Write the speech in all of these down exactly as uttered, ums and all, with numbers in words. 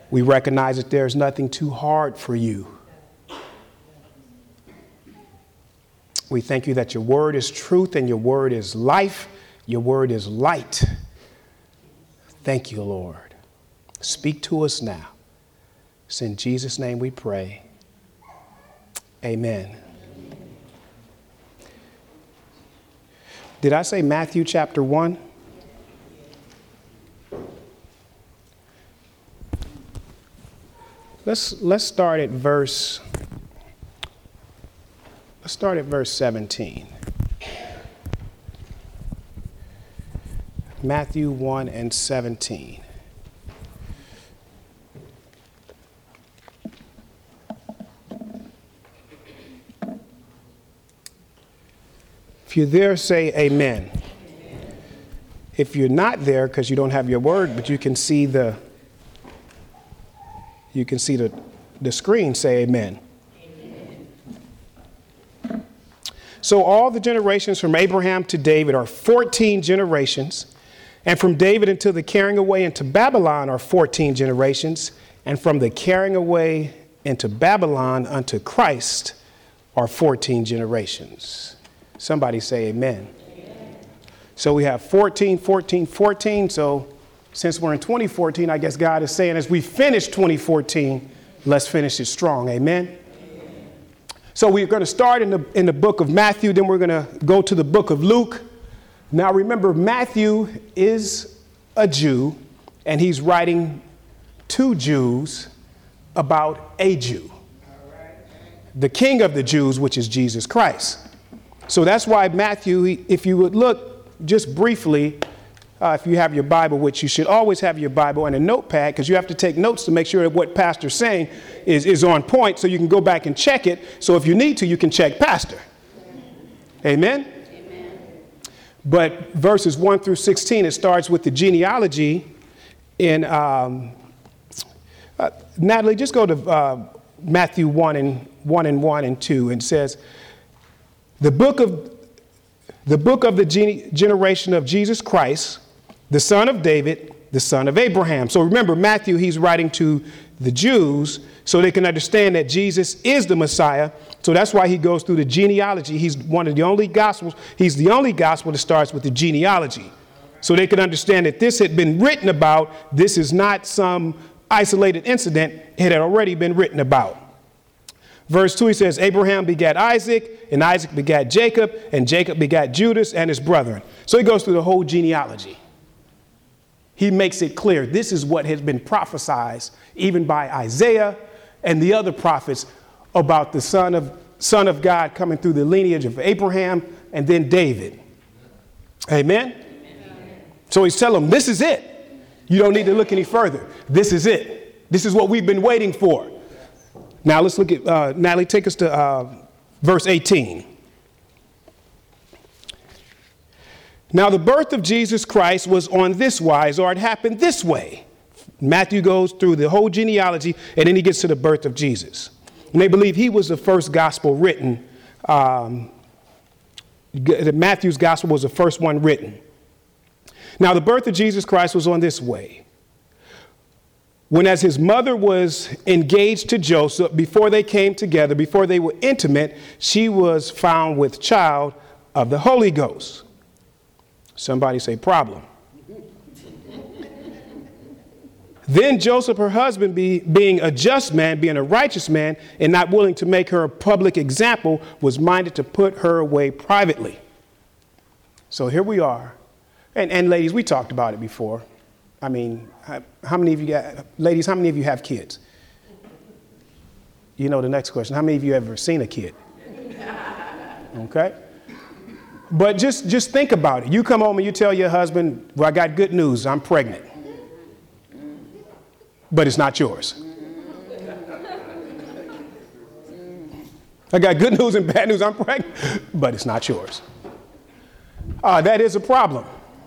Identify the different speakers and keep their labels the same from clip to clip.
Speaker 1: We recognize that there's nothing too hard for you. We thank you that your word is truth and your word is life. Your word is light. Thank you, Lord. Speak to us now. It's in Jesus' name we pray. Amen. Did I say Matthew chapter one? Let's let's start at verse let's start at verse seventeen. Matthew one and seventeen. If you're there, say amen. Amen. If you're not there because you don't have your word, but you can see the you can see the, the screen, say amen. Amen. So all the generations from Abraham to David are fourteen generations, and from David until the carrying away into Babylon are fourteen generations, and from the carrying away into Babylon unto Christ are fourteen generations. Somebody say amen. Amen. So we have fourteen, fourteen, fourteen. So since we're in twenty fourteen, I guess God is saying as we finish twenty fourteen, let's finish it strong. Amen. Amen. So we're going to start in the in the book of Matthew. Then we're going to go to the book of Luke. Now, remember, Matthew is a Jew, and he's writing to Jews about a Jew, the King of the Jews, which is Jesus Christ. So that's why Matthew, if you would look just briefly, uh, if you have your Bible, which you should always have your Bible and a notepad, because you have to take notes to make sure that what Pastor's saying is, is on point, so you can go back and check it. So if you need to, you can check Pastor. Amen? Amen. But verses one through sixteen, it starts with the genealogy in, um, uh, Natalie, just go to uh, Matthew one and one and one and two, and says, The book of the book of the gene, generation of Jesus Christ, the son of David, the son of Abraham. So remember, Matthew, he's writing to the Jews so they can understand that Jesus is the Messiah. So that's why he goes through the genealogy. He's one of the only gospels. He's the only gospel that starts with the genealogy. So they can understand that this had been written about. This is not some isolated incident. It had already been written about. Verse two, he says, Abraham begat Isaac, and Isaac begat Jacob, and Jacob begat Judas and his brethren. So he goes through the whole genealogy. He makes it clear this is what has been prophesied even by Isaiah and the other prophets about the son of, son of God coming through the lineage of Abraham and then David. Amen? Amen. So he's telling them, this is it. You don't need to look any further. This is it. This is what we've been waiting for. Now let's look at, uh, Natalie, take us to uh, verse eighteen. Now the birth of Jesus Christ was on this wise, or it happened this way. Matthew goes through the whole genealogy, and then he gets to the birth of Jesus. And they believe he was the first gospel written. Um, Matthew's gospel was the first one written. Now the birth of Jesus Christ was on this way. When as his mother was engaged to Joseph, before they came together, before they were intimate, she was found with child of the Holy Ghost. Somebody say problem. Then Joseph, her husband, be, being a just man, being a righteous man, and not willing to make her a public example, was minded to put her away privately. So here we are. And, and ladies, we talked about it before. I mean, how, how many of you got, ladies, how many of you have kids? You know the next question. How many of you ever seen a kid? Okay. But just, just think about it. You come home and you tell your husband, well, I got good news. I'm pregnant. But it's not yours. I got good news and bad news. I'm pregnant. But it's not yours. Uh, that is a problem.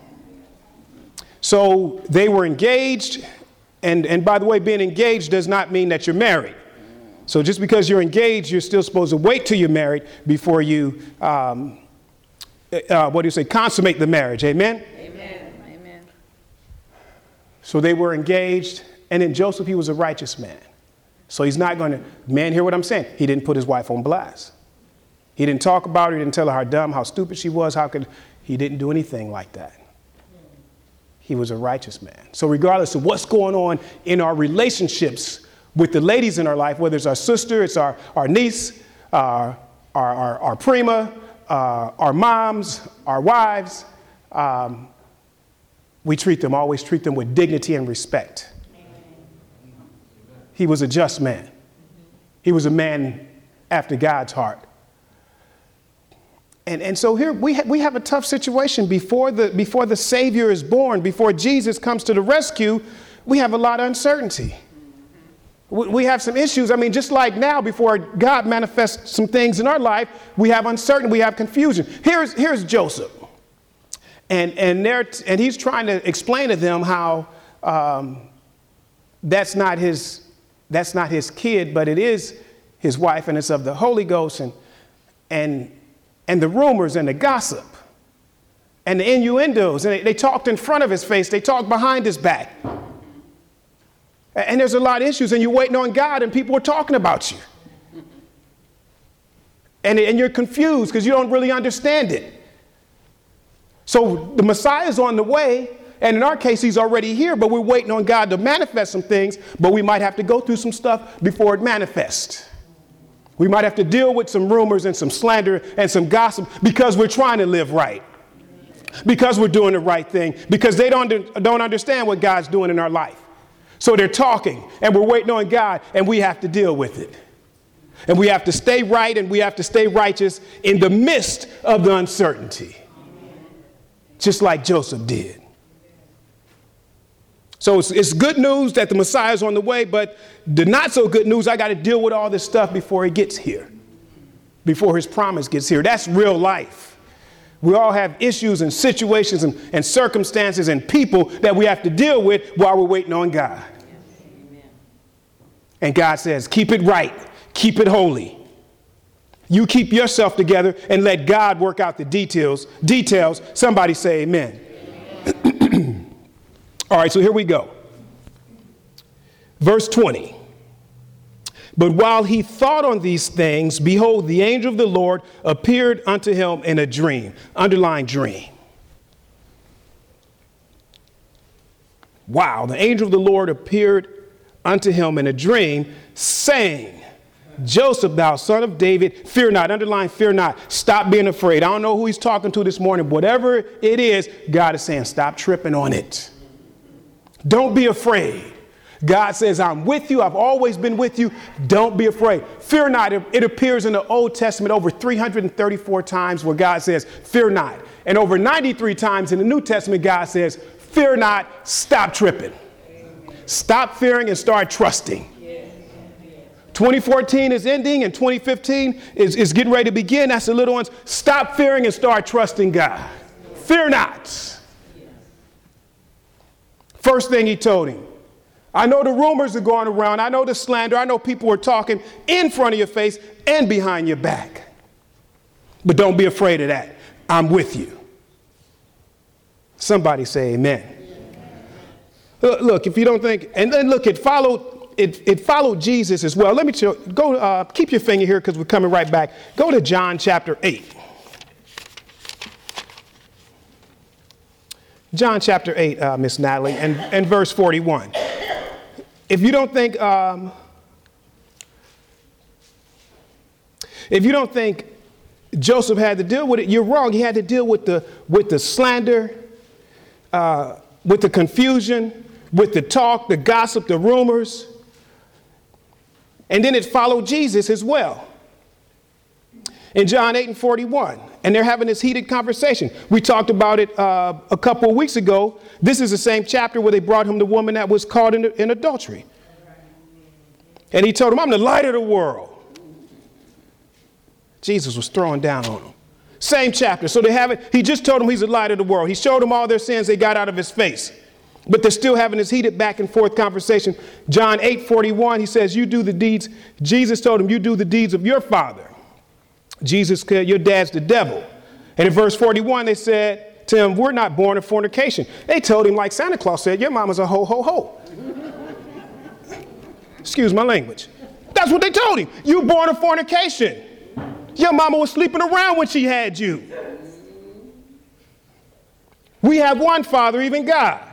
Speaker 1: So they were engaged. And, and by the way, being engaged does not mean that you're married. So just because you're engaged, you're still supposed to wait till you're married before you, um, uh, what do you say, consummate the marriage. Amen?
Speaker 2: Amen. Amen.
Speaker 1: So they were engaged, And then Joseph, he was a righteous man. So he's not going to, man, hear what I'm saying? He didn't put his wife on blast. He didn't talk about her. He didn't tell her how dumb, how stupid she was. How could, he didn't do anything like that. He was a righteous man. So regardless of what's going on in our relationships with the ladies in our life, whether it's our sister, it's our, our niece, uh, our, our, our prima, uh, our moms, our wives, um, we treat them, always treat them with dignity and respect. He was a just man. He was a man after God's heart. And, and so here we, ha- we have a tough situation before the, before the Savior is born, before Jesus comes to the rescue. We have a lot of uncertainty. We, we have some issues. I mean, just like now, before God manifests some things in our life, we have uncertainty, we have confusion. Here's, here's Joseph. And, and, they're t- and he's trying to explain to them how um, that's not his, that's not his kid, but it is his wife, and it's of the Holy Ghost. And, and, and the rumors and the gossip and the innuendos. And they, they talked in front of his face. They talked behind his back. And there's a lot of issues. And you're waiting on God and people are talking about you. And, and you're confused because you don't really understand it. So the Messiah is on the way. And in our case, he's already here. But we're waiting on God to manifest some things. But we might have to go through some stuff before it manifests. We might have to deal with some rumors and some slander and some gossip because we're trying to live right, because we're doing the right thing, because they don't, don't understand what God's doing in our life. So they're talking and we're waiting on God and we have to deal with it. And we have to stay right and we have to stay righteous in the midst of the uncertainty, just like Joseph did. So it's, it's good news that the Messiah is on the way, but the not so good news, I got to deal with all this stuff before he gets here, before his promise gets here. That's real life. We all have issues and situations and, and circumstances and people that we have to deal with while we're waiting on God. Yes. And God says, keep it right, keep it holy. You keep yourself together and let God work out the details. Details. Somebody say amen. Amen. All right, so here we go. Verse twenty. But while he thought on these things, behold, the angel of the Lord appeared unto him in a dream. Underline dream. Wow, the angel of the Lord appeared unto him in a dream, saying, Joseph, thou son of David, fear not. Underline, fear not. Stop being afraid. I don't know who he's talking to this morning. Whatever it is, God is saying, stop tripping on it. Don't be afraid. God says, I'm with you. I've always been with you. Don't be afraid. Fear not. It appears in the Old Testament over three hundred thirty-four times where God says, fear not. And over ninety-three times in the New Testament, God says, fear not. Stop tripping. Stop fearing and start trusting. twenty fourteen is ending and twenty fifteen is, is getting ready to begin. That's the little ones. Stop fearing and start trusting God. Fear not. First thing he told him, I know the rumors are going around. I know the slander. I know people are talking in front of your face and behind your back. But don't be afraid of that. I'm with you. Somebody say amen. Look, look, if you don't think, and then look, it followed, it, it followed Jesus as well. Let me show, go, uh, keep your finger here because we're coming right back. Go to John chapter eight. John chapter eight, uh, Miss Natalie, and, and verse forty-one. If you don't think, um, if you don't think Joseph had to deal with it, you're wrong. He had to deal with the with the slander, uh, with the confusion, with the talk, the gossip, the rumors, and then it followed Jesus as well. In John eight and forty-one, and they're having this heated conversation. We talked about it uh, a couple of weeks ago. This is the same chapter where they brought him the woman that was caught in, in adultery. And he told him, I'm the light of the world. Jesus was throwing down on him. Same chapter. So they have it. He just told them he's the light of the world. He showed them all their sins they got out of his face. But they're still having this heated back and forth conversation. John eight forty-one, he says, you do the deeds. Jesus told him, you do the deeds of your father. Jesus said, your dad's the devil. And in verse forty-one, they said to him, we're not born of fornication. They told him, like Santa Claus said, your mama's a ho, ho, ho. Excuse my language. That's what they told him. You were born of fornication. Your mama was sleeping around when she had you. We have one Father, even God.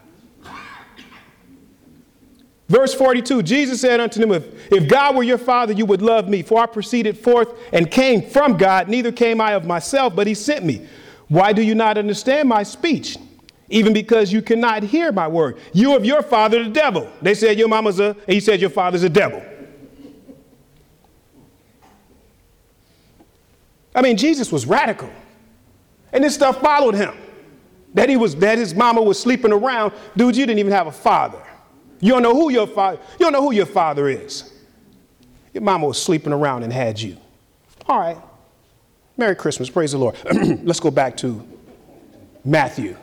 Speaker 1: Verse forty-two, Jesus said unto them, if, if God were your Father, you would love me, for I proceeded forth and came from God, neither came I of myself, but he sent me. Why do you not understand my speech? Even because you cannot hear my word. You of your father, the devil. They said your mama's a, and he said your father's a devil. I mean, Jesus was radical. And this stuff followed him. That he was, that his mama was sleeping around. Dude, you didn't even have a father. You don't know who your father, you don't know who your father is. Your mama was sleeping around and had you. All right. Merry Christmas. Praise the Lord. Let's go back to Matthew.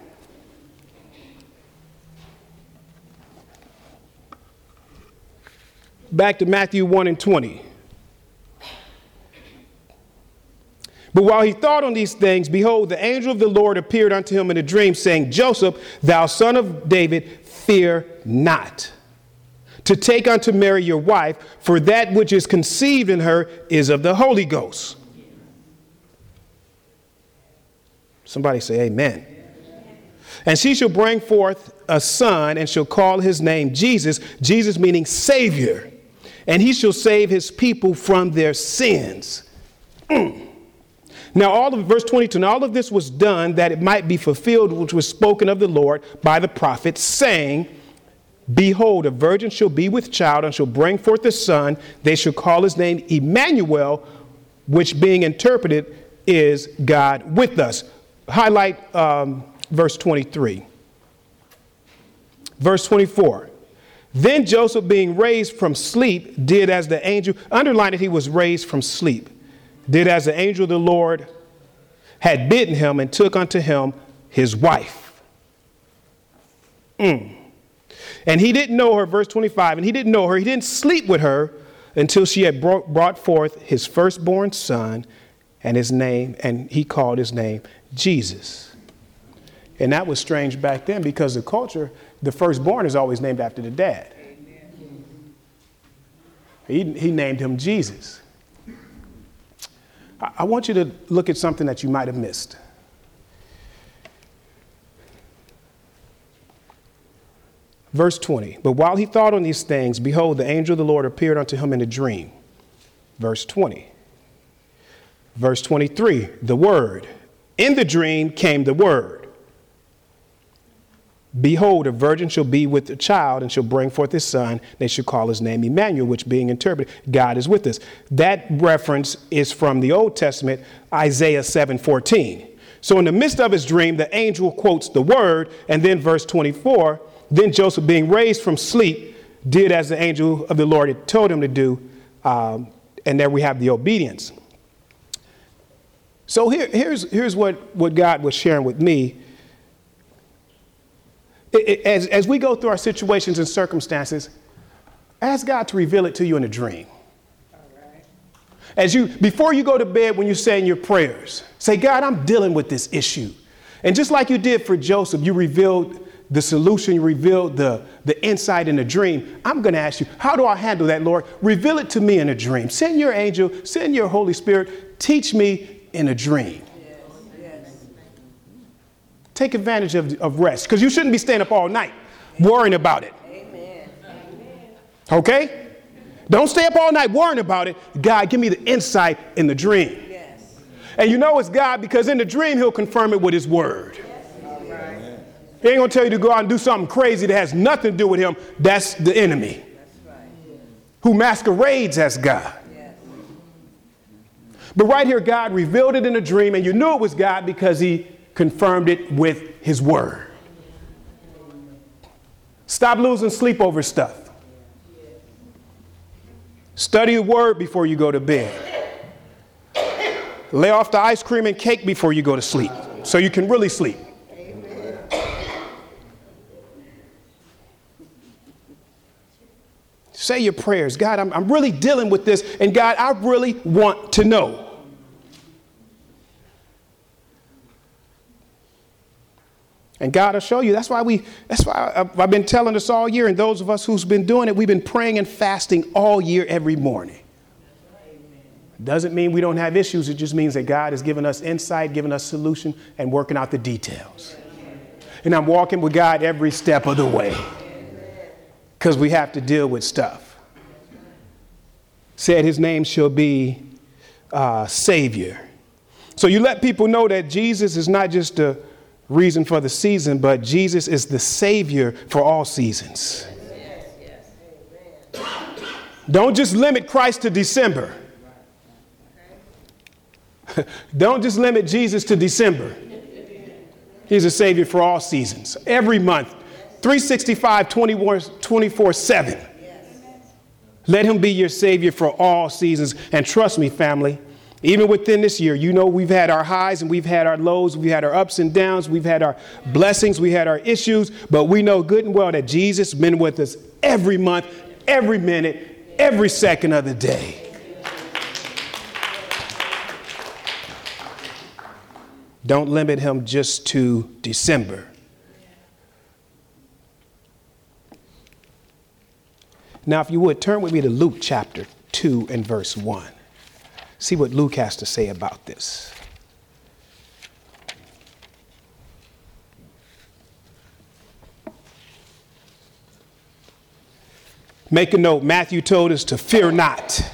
Speaker 1: Back to Matthew one and twenty. But while he thought on these things, behold, the angel of the Lord appeared unto him in a dream, saying, Joseph, thou son of David, fear not to take unto Mary your wife, for that which is conceived in her is of the Holy Ghost. Somebody say amen. And she shall bring forth a son, and shall call his name Jesus, Jesus meaning Savior. And he shall save his people from their sins. Mm. Now, all of verse twenty-two, and all of this was done that it might be fulfilled, which was spoken of the Lord by the prophet, saying, behold, a virgin shall be with child and shall bring forth a son. They shall call his name Emmanuel, which being interpreted is God with us. Highlight um, verse twenty-three. Verse twenty-four. Then Joseph, being raised from sleep, did as the angel, underline it, he was raised from sleep, did as the angel of the Lord had bidden him, and took unto him his wife. Mm. And he didn't know her, verse twenty-five, and he didn't know her, he didn't sleep with her until she had brought, brought forth his firstborn son, and his name, and he called his name Jesus. And that was strange back then, because the culture, the firstborn is always named after the dad. He, he named him Jesus. I, I want you to look at something that you might have missed. Verse twenty, but while he thought on these things, behold, the angel of the Lord appeared unto him in a dream. Verse twenty. Verse twenty-three, the word. In the dream came the word. Behold, a virgin shall be with a child and shall bring forth his son. They shall call his name Emmanuel, which being interpreted, God is with us. That reference is from the Old Testament, Isaiah seven fourteen. So in the midst of his dream, the angel quotes the word, and then verse twenty-four, then Joseph, being raised from sleep, did as the angel of the Lord had told him to do. Um, and there we have the obedience. So here, here's, here's what, what God was sharing with me. It, it, as, as we go through our situations and circumstances, ask God to reveal it to you in a dream. All right. As you, before you go to bed, when you're saying your prayers, say, God, I'm dealing with this issue. And just like you did for Joseph, you revealed the solution, you revealed the, the insight in a dream. I'm going to ask you, how do I handle that, Lord? Reveal it to me in a dream. Send your angel, send your Holy Spirit, teach me in a dream. Yes, yes. Take advantage of, of rest, because you shouldn't be staying up all night worrying about it. Amen. Okay? Don't stay up all night worrying about it. God, give me the insight in the dream. Yes. And you know it's God because in the dream, he'll confirm it with his word. Yes. Right. He ain't going to tell you to go out and do something crazy that has nothing to do with him. That's the enemy. That's right. Who masquerades as God. But right here, God revealed it in a dream, and you knew it was God because he confirmed it with his word. Stop losing sleep over stuff. Study the word before you go to bed. Lay off the ice cream and cake before you go to sleep so you can really sleep. Say your prayers. God, I'm, I'm really dealing with this. And God, I really want to know. And God will show you. That's why we, that's why I've I've been telling us all year. And those of us who's been doing it, we've been praying and fasting all year, every morning. Doesn't mean we don't have issues. It just means that God has given us insight, given us solution, and working out the details. And I'm walking with God every step of the way because we have to deal with stuff. Said his name shall be uh, Savior. So you let people know that Jesus is not just the reason for the season, but Jesus is the Savior for all seasons. Don't just limit Christ to December. Don't just limit Jesus to December. He's a Savior for all seasons. Every month, three sixty-five, twenty-four seven. Let him be your Savior for all seasons. And trust me, family, even within this year, you know, we've had our highs and we've had our lows. We've had our ups and downs. We've had our blessings. We had our issues. But we know good and well that Jesus has been with us every month, every minute, every second of the day. Don't limit him just to December. Now, if you would, turn with me to Luke chapter two and verse one. See what Luke has to say about this. Make a note. Matthew told us to fear not.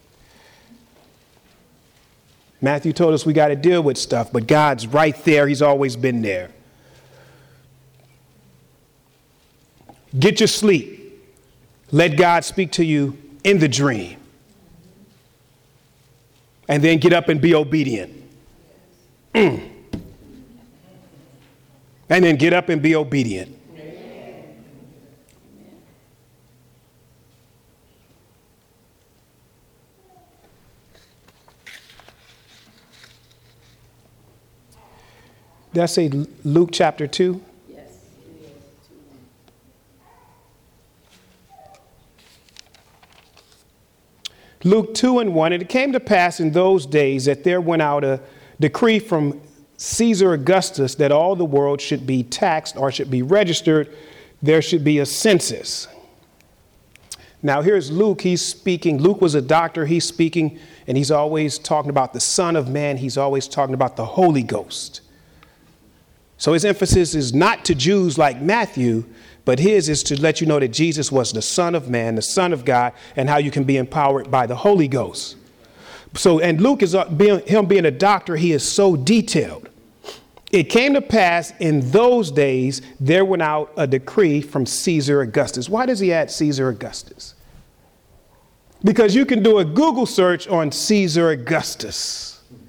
Speaker 1: Matthew told us we got to deal with stuff, but God's right there. He's always been there. Get your sleep. Let God speak to you in the dream. And then get up and be obedient. Mm. And then get up and be obedient. Did I say Luke chapter two? Yes. Luke two and one. And it came to pass in those days that there went out a decree from Caesar Augustus that all the world should be taxed or should be registered. There should be a census. Now here's Luke. He's speaking. Luke was a doctor. He's speaking, and he's always talking about the Son of Man. He's always talking about the Holy Ghost. So his emphasis is not to Jews like Matthew, but his is to let you know that Jesus was the Son of Man, the Son of God, and how you can be empowered by the Holy Ghost. So, and Luke is being, him being a doctor, he is so detailed. It came to pass in those days, there went out a decree from Caesar Augustus. Why does he add Caesar Augustus? Because you can do a Google search on Caesar Augustus.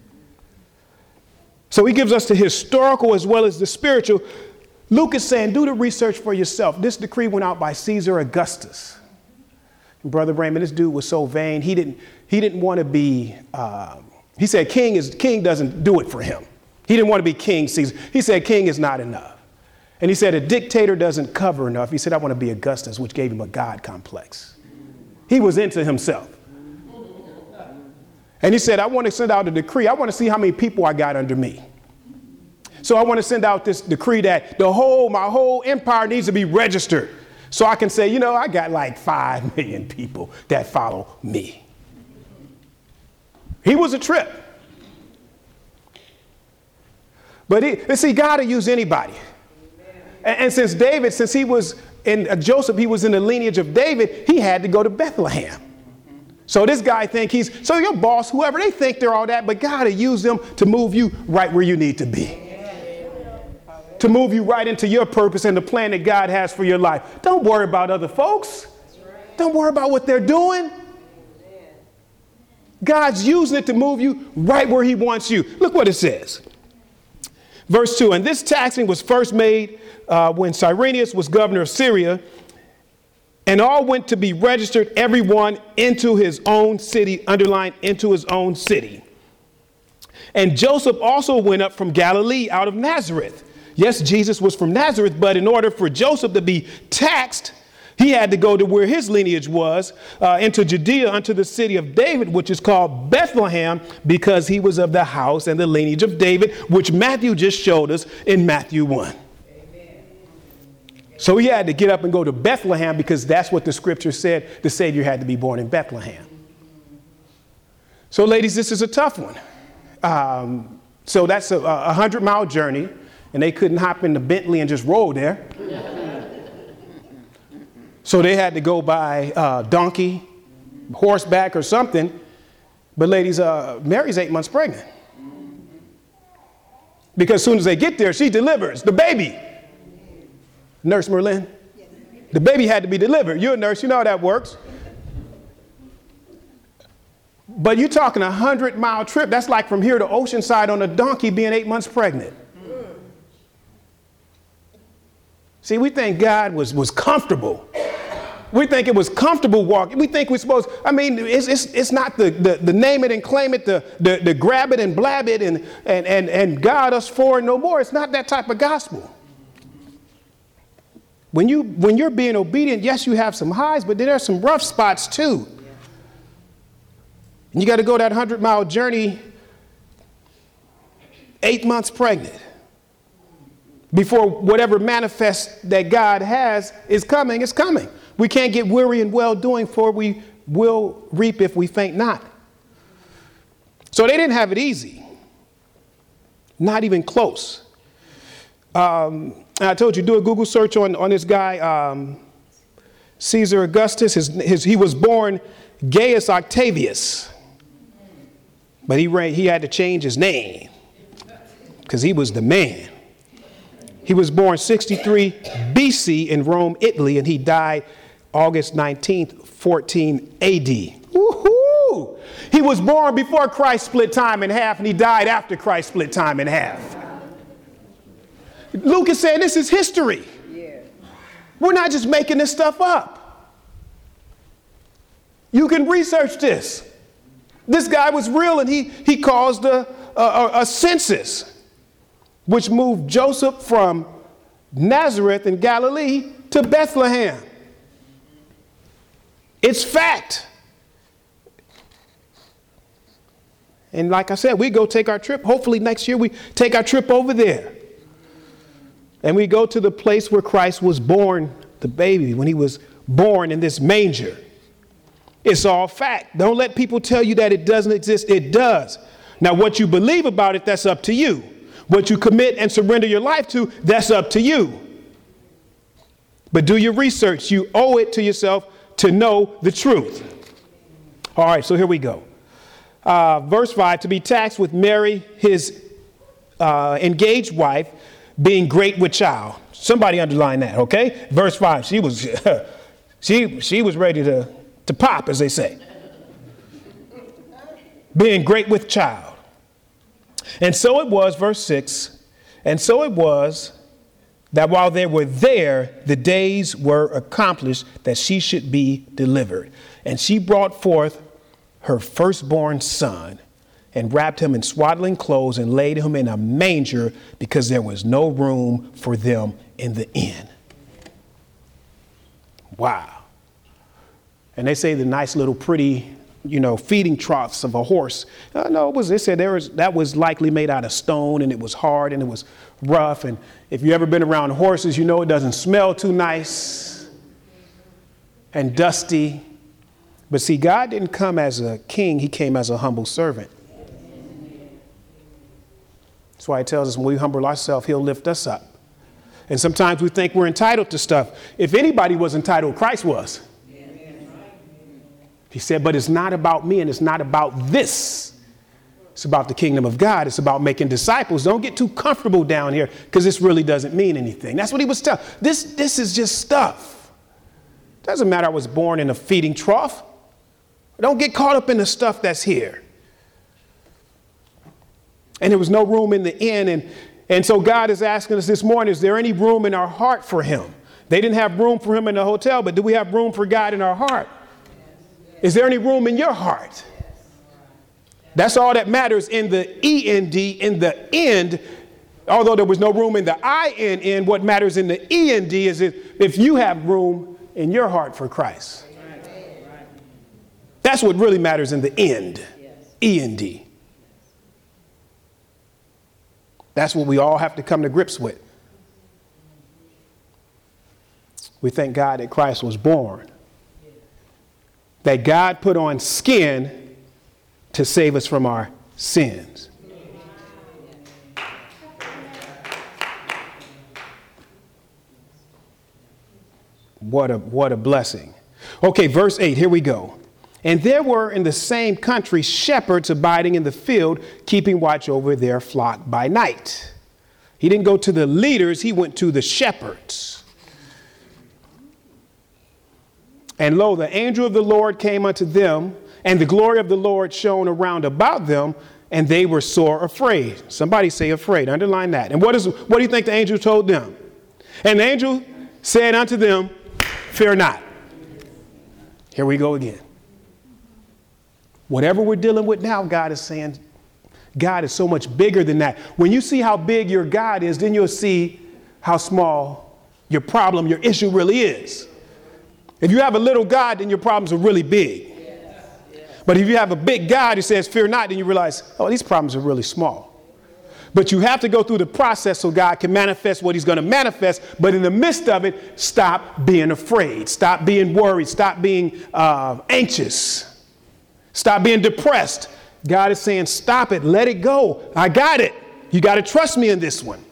Speaker 1: So he gives us the historical as well as the spiritual. Luke is saying, do the research for yourself. This decree went out by Caesar Augustus. And Brother Raymond, this dude was so vain. He didn't, he didn't want to be, uh, he said king is king doesn't do it for him. He didn't want to be King Caesar. He said king is not enough. And he said a dictator doesn't cover enough. He said, I want to be Augustus, which gave him a God complex. He was into himself. And he said, I want to send out a decree. I want to see how many people I got under me. So I want to send out this decree that the whole, my whole empire needs to be registered. So I can say, you know, I got like five million people that follow me. He was a trip. But he, see, God will use anybody. And, and since David, since he was in uh, Joseph, he was in the lineage of David, he had to go to Bethlehem. So this guy think he's, so your boss, whoever, they think they're all that, but God will use them to move you right where you need to be. To move you right into your purpose and the plan that God has for your life. Don't worry about other folks. Don't worry about what they're doing. God's using it to move you right where he wants you. Look what it says. Verse two, and this taxing was first made uh, when Cyrenius was governor of Syria. And all went to be registered, everyone into his own city, underlined into his own city. And Joseph also went up from Galilee out of Nazareth. Yes, Jesus was from Nazareth, but in order for Joseph to be taxed, he had to go to where his lineage was, uh, into Judea, unto the city of David, which is called Bethlehem, because he was of the house and the lineage of David, which Matthew just showed us in Matthew one. Amen. So he had to get up and go to Bethlehem because that's what the scripture said. The Savior had to be born in Bethlehem. So ladies, this is a tough one. Um, so that's a, a hundred mile journey, and they couldn't hop in the Bentley and just roll there. So they had to go by uh, donkey, horseback or something. But ladies, uh, Mary's eight months pregnant. Because as soon as they get there, she delivers the baby. Nurse Merlin, the baby had to be delivered. You're a nurse, you know how that works. But you're talking a hundred mile trip. That's like from here to Oceanside on a donkey being eight months pregnant. See, we think God was, was comfortable. We think it was comfortable walking. We think we're supposed, I mean, it's, it's, it's not the, the, the name it and claim it, the, the, the grab it and blab it and, and, and, and God us for and no more. It's not that type of gospel. When, you, when you're being obedient, yes, you have some highs, but there are some rough spots too. And you got to go that hundred mile journey eight months pregnant before whatever manifest that God has is coming, is coming. We can't get weary in well doing, for we will reap if we faint not. So they didn't have it easy. Not even close. Um, and I told you, do a Google search on, on this guy, um, Caesar Augustus. His, his, he was born Gaius Octavius. But he, ran, he had to change his name because he was the man. He was born sixty-three B C in Rome, Italy, and he died August nineteenth, fourteen A D. Woo-hoo! He was born before Christ split time in half, and he died after Christ split time in half. Luke is saying this is history. Yeah. We're not just making this stuff up. You can research this. This guy was real, and he, he caused a, a, a census, which moved Joseph from Nazareth in Galilee to Bethlehem. It's fact. And like I said, we go take our trip. Hopefully next year we take our trip over there. And we go to the place where Christ was born, the baby, when he was born in this manger. It's all fact. Don't let people tell you that it doesn't exist. It does. Now, what you believe about it, that's up to you. What you commit and surrender your life to, that's up to you. But do your research. You owe it to yourself to know the truth. All right, so here we go. Uh, verse five, to be taxed with Mary, his uh, engaged wife, being great with child. Somebody underline that, okay? Verse five, she was, she, she was ready to, to pop, as they say. Being great with child. And so it was, verse six, and so it was that while they were there, the days were accomplished that she should be delivered. And she brought forth her firstborn son and wrapped him in swaddling clothes and laid him in a manger because there was no room for them in the inn. Wow. And they say the nice little pretty, you know, feeding troughs of a horse. Uh, no, it was, they said there was, that was likely made out of stone, and it was hard and it was rough. And if you've ever been around horses, you know it doesn't smell too nice and dusty. But see, God didn't come as a king. He came as a humble servant. That's why he tells us when we humble ourselves, he'll lift us up. And sometimes we think we're entitled to stuff. If anybody was entitled, Christ was. He said, but it's not about me and it's not about this. It's about the kingdom of God. It's about making disciples. Don't get too comfortable down here because this really doesn't mean anything. That's what he was telling. This, this is just stuff. Doesn't matter I was born in a feeding trough. Don't get caught up in the stuff that's here. And there was no room in the inn. And, and so God is asking us this morning, is there any room in our heart for him? They didn't have room for him in the hotel, but do we have room for God in our heart? Is there any room in your heart? That's all that matters in the E N D, in the end. Although there was no room in the I N N, what matters in the E N D is if, if you have room in your heart for Christ. That's what really matters in the end, E N D. That's what we all have to come to grips with. We thank God that Christ was born, that God put on skin to save us from our sins. What a, what a blessing. Okay, verse eight, here we go. And there were in the same country shepherds abiding in the field, keeping watch over their flock by night. He didn't go to the leaders, he went to the shepherds. And lo, the angel of the Lord came unto them, and the glory of the Lord shone around about them, and they were sore afraid. Somebody say afraid, underline that. And what is what do you think the angel told them? And the angel said unto them, fear not. Here we go again. Whatever we're dealing with now, God is saying, God is so much bigger than that. When you see how big your God is, then you'll see how small your problem, your issue really is. If you have a little God, then your problems are really big. Yes. Yes. But if you have a big God who says, fear not, then you realize, oh, these problems are really small. But you have to go through the process so God can manifest what he's going to manifest. But in the midst of it, stop being afraid. Stop being worried. Stop being uh, anxious. Stop being depressed. God is saying, stop it. Let it go. I got it. You got to trust me in this one.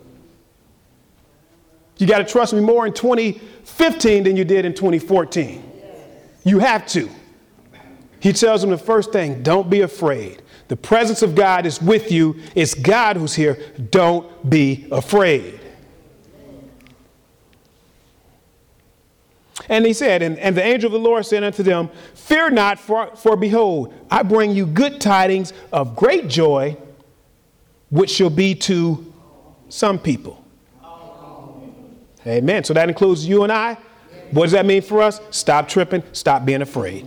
Speaker 1: You got to trust me more in twenty fifteen than you did in twenty fourteen. You have to. He tells them the first thing, don't be afraid. The presence of God is with you. It's God who's here. Don't be afraid. And he said, and, and the angel of the Lord said unto them, fear not, for, for behold, I bring you good tidings of great joy, which shall be to some people. Amen. So that includes you and I. What does that mean for us? Stop tripping. Stop being afraid.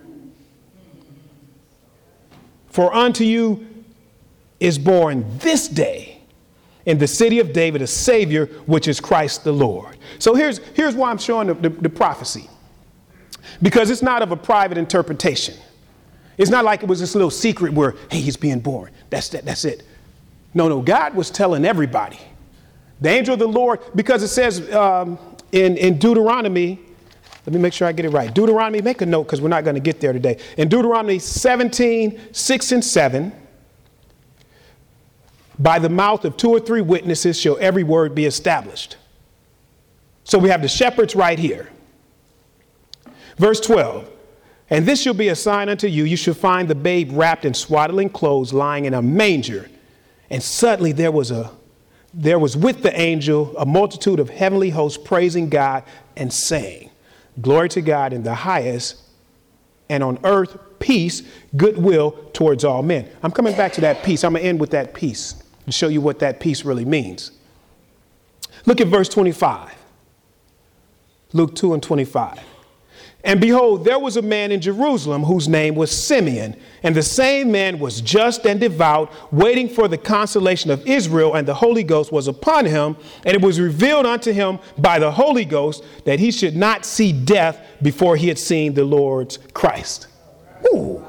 Speaker 1: For unto you is born this day in the city of David a Savior, which is Christ the Lord. So here's, here's why I'm showing the, the, the prophecy. Because it's not of a private interpretation. It's not like it was this little secret where, hey, he's being born. That's, that, that's it. No, no, God was telling everybody. The angel of the Lord, because it says um, in, in Deuteronomy, let me make sure I get it right. Deuteronomy, make a note because we're not going to get there today. In Deuteronomy seventeen, six and seven, by the mouth of two or three witnesses shall every word be established. So we have the shepherds right here. Verse twelve, and this shall be a sign unto you. You shall find the babe wrapped in swaddling clothes, lying in a manger. And suddenly there was a there was with the angel a multitude of heavenly hosts praising God and saying, glory to God in the highest, and on earth peace, goodwill towards all men. I'm coming back to that peace. I'm going to end with that peace and show you what that peace really means. Look at verse twenty-five. Luke two and twenty-five. And behold, there was a man in Jerusalem whose name was Simeon, and the same man was just and devout, waiting for the consolation of Israel, and the Holy Ghost was upon him, and it was revealed unto him by the Holy Ghost that he should not see death before he had seen the Lord's Christ. Ooh.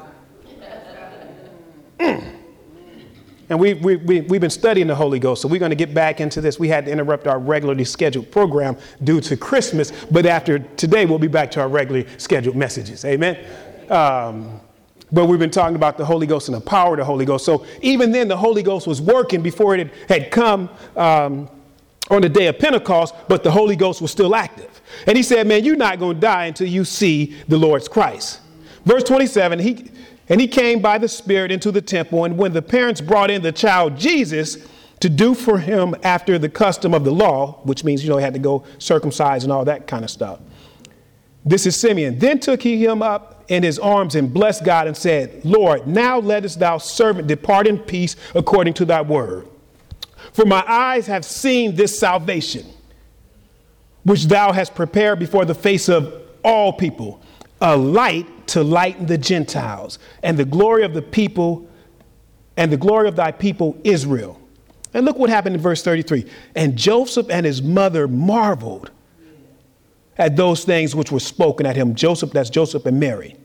Speaker 1: Mm. And we, we, we, we've been studying the Holy Ghost, so we're going to get back into this. We had to interrupt our regularly scheduled program due to Christmas, but after today, we'll be back to our regularly scheduled messages. Amen. Um, but we've been talking about the Holy Ghost and the power of the Holy Ghost. So even then, the Holy Ghost was working before it had come um, on the day of Pentecost, but the Holy Ghost was still active. And he said, man, you're not going to die until you see the Lord's Christ. Verse twenty-seven, he... And he came by the Spirit into the temple. And when the parents brought in the child Jesus to do for him after the custom of the law, which means, you know, he had to go circumcise and all that kind of stuff. This is Simeon. Then took he him up in his arms and blessed God and said, Lord, now lettest thou servant depart in peace according to thy word. For my eyes have seen this salvation, which thou hast prepared before the face of all people, a light to lighten the Gentiles, and the glory of the people, and the glory of thy people Israel. And look what happened in verse thirty-three. And Joseph and his mother marveled at those things which were spoken at him. Joseph, that's Joseph and Mary.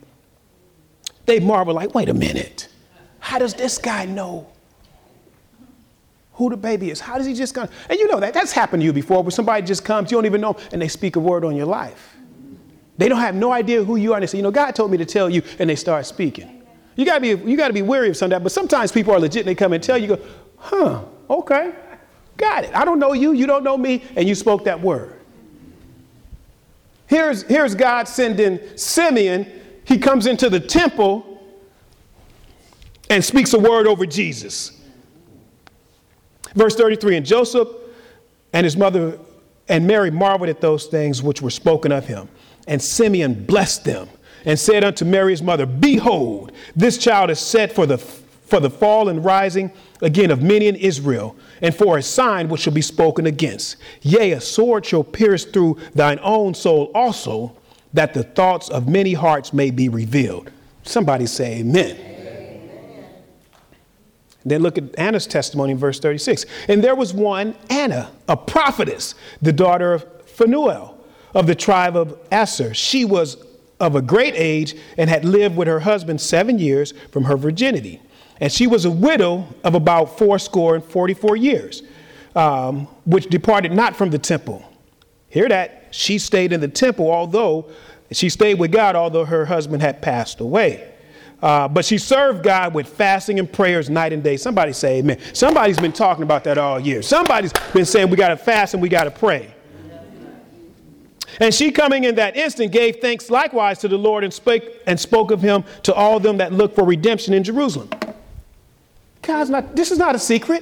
Speaker 1: They marveled like, wait a minute. How does this guy know who the baby is. How does he just come? And you know that. That's happened to you before, where somebody just comes, you don't even know, and they speak a word on your life. They don't have no idea who you are. And they say, you know, God told me to tell you, and they start speaking. You gotta be, you gotta be wary of some of that. But sometimes people are legit and they come and tell you, go, huh, okay, got it. I don't know you, you don't know me, and you spoke that word. Here's, here's God sending Simeon. He comes into the temple and speaks a word over Jesus. Verse thirty-three, and Joseph and his mother and Mary marveled at those things which were spoken of him. And Simeon blessed them and said unto Mary his mother, behold, this child is set for the, for the fall and rising again of many in Israel, and for a sign which shall be spoken against. Yea, a sword shall pierce through thine own soul also, that the thoughts of many hearts may be revealed. Somebody say amen. Amen. Then look at Anna's testimony in verse thirty-six. And there was one, Anna, a prophetess, the daughter of Phanuel, of the tribe of Aser. She was of a great age and had lived with her husband seven years from her virginity. And she was a widow of about fourscore and forty-four years, um, which departed not from the temple. Hear that? She stayed in the temple, although she stayed with God, although her husband had passed away. Uh, but she served God with fasting and prayers night and day. Somebody say amen. Somebody's been talking about that all year. Somebody's been saying we got to fast and we got to pray. And she, coming in that instant, gave thanks likewise to the Lord and spake and spoke of him to all them that look for redemption in Jerusalem. God's not, this is not a secret.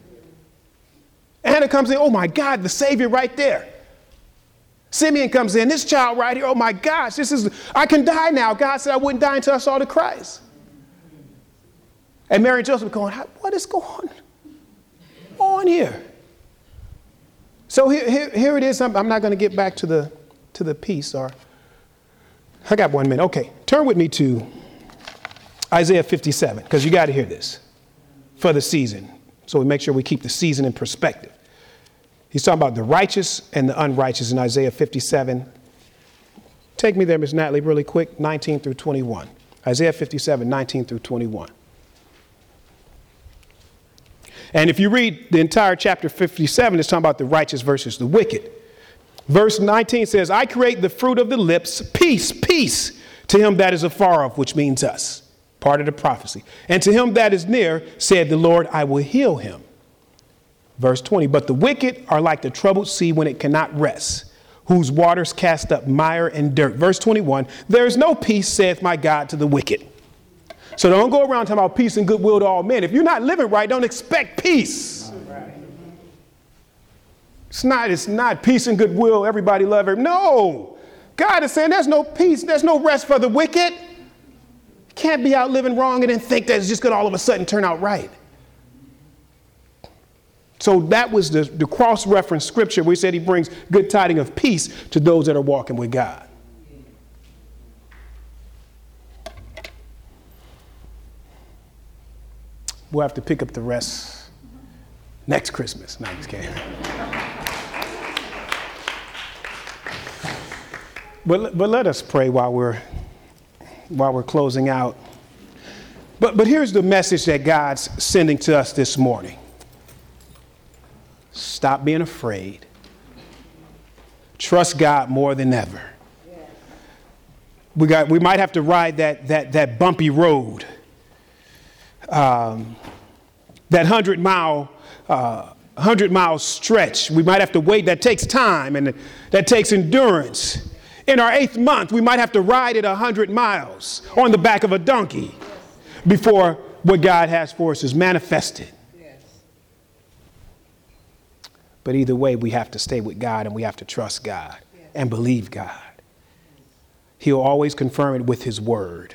Speaker 1: Anna comes in, oh my God, the Savior right there. Simeon comes in, this child right here, oh my gosh, this is, I can die now. God said I wouldn't die until I saw the Christ. And Mary and Joseph going, what is going on here? So here, here, here it is. I'm, I'm not going to get back to the, to the piece. Or I got one minute. Okay, turn with me to Isaiah fifty-seven, because you got to hear this for the season. So we make sure we keep the season in perspective. He's talking about the righteous and the unrighteous in Isaiah fifty-seven. Take me there, Miz Natalie, really quick, nineteen through twenty-one. Isaiah fifty-seven, nineteen through twenty-one. And if you read the entire chapter fifty-seven, it's talking about the righteous versus the wicked. Verse nineteen says, I create the fruit of the lips, peace, peace to him that is afar off, which means us, part of the prophecy. And to him that is near, said the Lord, I will heal him. Verse twenty, but the wicked are like the troubled sea when it cannot rest, whose waters cast up mire and dirt. Verse twenty-one, there is no peace, saith my God, to the wicked. So don't go around talking about peace and goodwill to all men. If you're not living right, don't expect peace. It's not, it's not peace and goodwill, everybody love her. No, God is saying there's no peace, there's no rest for the wicked. Can't be out living wrong and then think that it's just going to all of a sudden turn out right. So that was the, the cross-reference scripture where he said he brings good tidings of peace to those that are walking with God. We'll have to pick up the rest next Christmas. No, I'm just kidding. But, but let us pray while we're, while we're closing out. But, but here's the message that God's sending to us this morning. Stop being afraid. Trust God more than ever. We got, we might have to ride that, that, that bumpy road. Um, that hundred mile, uh, hundred mile stretch. We might have to wait. That takes time and that takes endurance. In our eighth month, we might have to ride it a hundred miles on the back of a donkey before what God has for us is manifested. But either way, we have to stay with God and we have to trust God and believe God. He'll always confirm it with his word.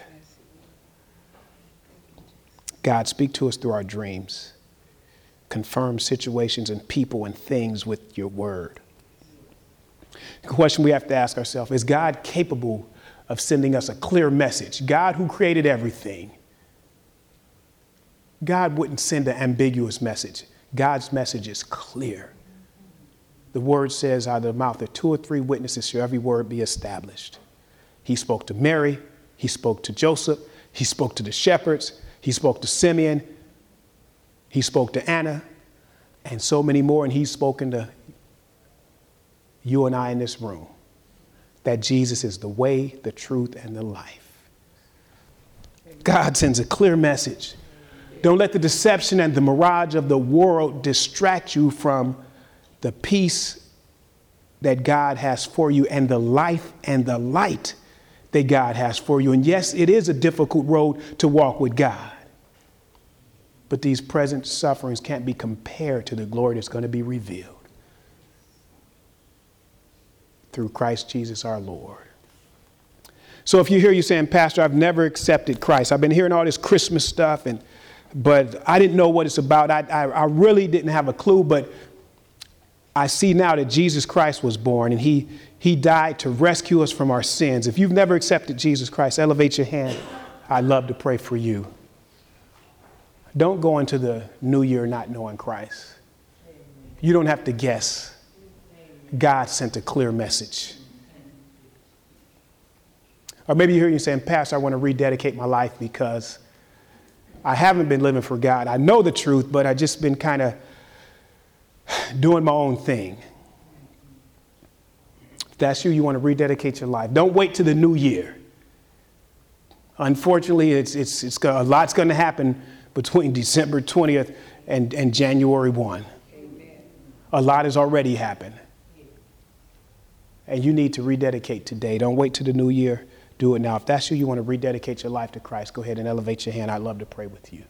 Speaker 1: God, speak to us through our dreams. Confirm situations and people and things with your word. The question we have to ask ourselves, is God capable of sending us a clear message? God who created everything. God wouldn't send an ambiguous message. God's message is clear. The word says, out of the mouth of two or three witnesses shall every word be established. He spoke to Mary. He spoke to Joseph. He spoke to the shepherds. He spoke to Simeon. He spoke to Anna. and so many more. And he's spoken to you and I in this room, that Jesus is the way, the truth, and the life. God sends a clear message. Don't let the deception and the mirage of the world distract you from the peace that God has for you and the life and the light that God has for you. And yes, it is a difficult road to walk with God, but these present sufferings can't be compared to the glory that's going to be revealed through Christ Jesus our Lord. So if you hear you saying, Pastor, I've never accepted Christ. I've been hearing all this Christmas stuff, and but I didn't know what it's about. I, I, I really didn't have a clue, but I see now that Jesus Christ was born, and he, he died to rescue us from our sins. If you've never accepted Jesus Christ, elevate your hand. I'd love to pray for you. Don't go into the new year not knowing Christ. You don't have to guess. God sent a clear message. Or maybe you hear you saying, Pastor, I want to rededicate my life because I haven't been living for God. I know the truth, but I've just been kind of doing my own thing. If that's you, you want to rededicate your life. Don't wait to the new year. Unfortunately, it's, it's, it's a lot's going to happen between December twentieth and, and January first. Amen. A lot has already happened. And you need to rededicate today. Don't wait till the new year. Do it now. If that's you, you want to rededicate your life to Christ, go ahead and elevate your hand. I'd love to pray with you.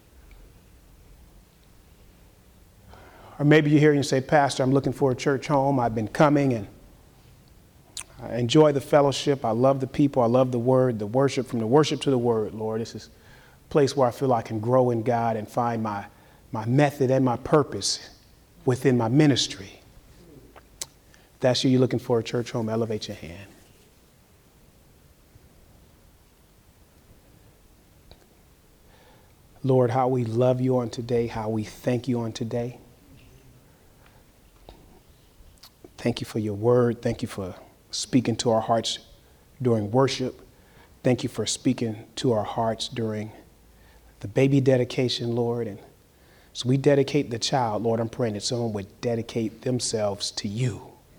Speaker 1: Or maybe you hear and you say, Pastor, I'm looking for a church home. I've been coming and I enjoy the fellowship. I love the people. I love the word, the worship, from the worship to the word, Lord. This is a place where I feel I can grow in God and find my, my method and my purpose within my ministry. If that's you, you're looking for a church home, elevate your hand. Lord, how we love you on today, how we thank you on today. Thank you for your word. Thank you for speaking to our hearts during worship. Thank you for speaking to our hearts during the baby dedication, Lord. And so we dedicate the child, Lord. I'm praying that someone would dedicate themselves to you.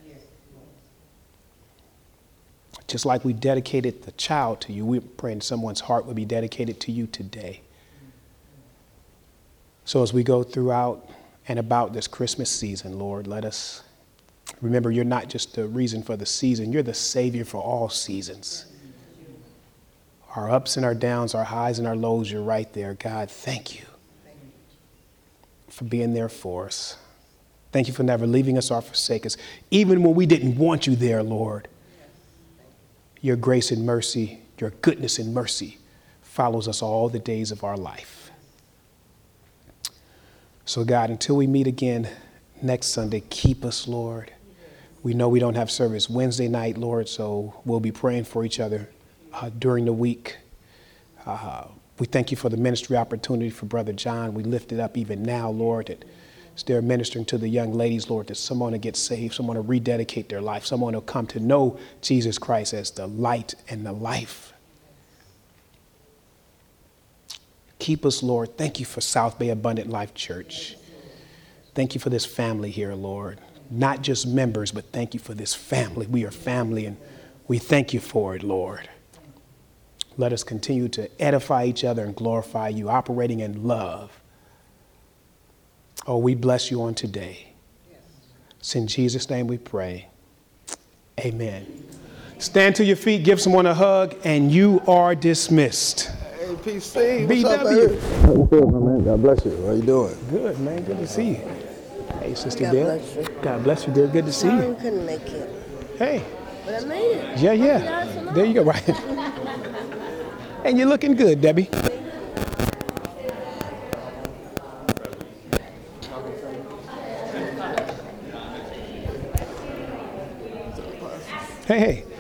Speaker 1: Just like we dedicated the child to you, we're praying someone's heart would be dedicated to you today. So as we go throughout and about this Christmas season, Lord, let us remember you're not just the reason for the season, you're the Savior for all seasons. Our ups and our downs, our highs and our lows, you're right there. God, thank you for being there for us. Thank you for never leaving us or forsaking us. Even when we didn't want you there, Lord, your grace and mercy, your goodness and mercy follows us all the days of our life. So God, until we meet again next Sunday, keep us, Lord. We know we don't have service Wednesday night, Lord, so we'll be praying for each other uh, during the week. Uh, we thank you for the ministry opportunity for Brother John. We lift it up even now, Lord, that as they're ministering to the young ladies, Lord, that someone will get saved, someone will rededicate their life, someone will come to know Jesus Christ as the light and the life. Keep us, Lord. Thank you for South Bay Abundant Life Church. Thank you for this family here, Lord. Not just members, but thank you for this family. We are family, and we thank you for it, Lord. Let us continue to edify each other and glorify you, operating in love. Oh, we bless you on today. It's in Jesus' name we pray. Amen. Stand to your feet, give someone a hug, and you are dismissed.
Speaker 2: Hey, P C,
Speaker 1: B W.
Speaker 2: What's up, baby? What's up, my man? God bless you. How you doing?
Speaker 1: Good, man. Good to see you. Hey, Sister
Speaker 3: God
Speaker 1: Dale.
Speaker 3: bless you.
Speaker 1: God bless you, dear. Good to see
Speaker 3: Sorry
Speaker 1: you.
Speaker 3: we couldn't make it.
Speaker 1: Hey.
Speaker 3: But I made it.
Speaker 1: Yeah, yeah. There you go. Right. And you're looking good, Debbie. Hey, hey.